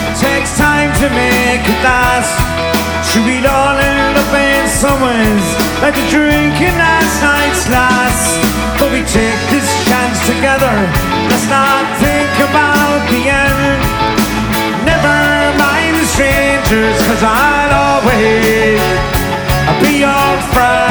It takes time to make it last. Should we all end up in some ways like a drink in last night's glass? But we take this chance together. Let's not think about the end. Never mind the strangers, 'cause I'll always be your friend.